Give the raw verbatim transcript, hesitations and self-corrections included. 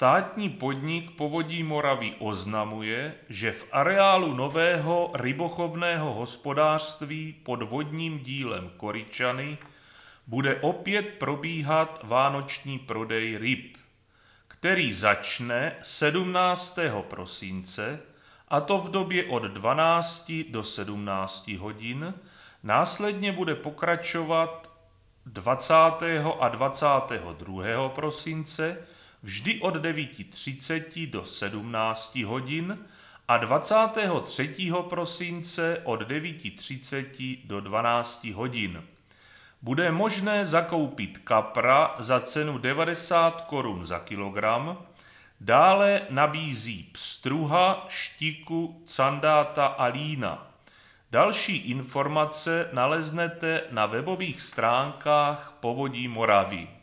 Státní podnik Povodí Moravy oznamuje, že v areálu nového rybochovného hospodářství pod vodním dílem Koryčany bude opět probíhat vánoční prodej ryb, který začne sedmnáctého prosince, a to v době od dvanácti do sedmnácti hodin, následně bude pokračovat dvacátého a dvacátého druhého prosince vždy od devíti třiceti do sedmnácti hodin a dvacátého třetího prosince od devíti třiceti do dvanácti hodin. Bude možné zakoupit kapra za cenu devadesát korun za kilogram, dále nabízí pstruha, štiku, candáta a lína. Další informace naleznete na webových stránkách Povodí Moravy.